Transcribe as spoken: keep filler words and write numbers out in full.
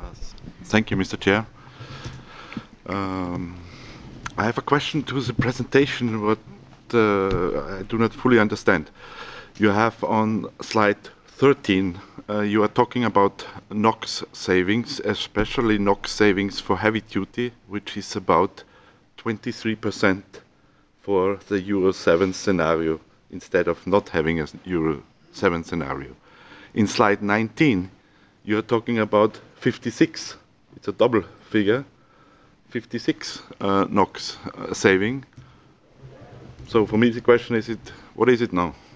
Thank you, Mister Chair. Um, I have a question to the presentation, what uh, I do not fully understand. You have on slide thirteen, uh, you are talking about NOx savings, especially NOx savings for heavy duty, which is about twenty-three percent for the Euro seven scenario, instead of not having a Euro seven scenario. In slide nineteen, you are talking about fifty-six. It's a double figure, fifty-six uh, NOx uh, saving. So for me, the question is, it what is it now?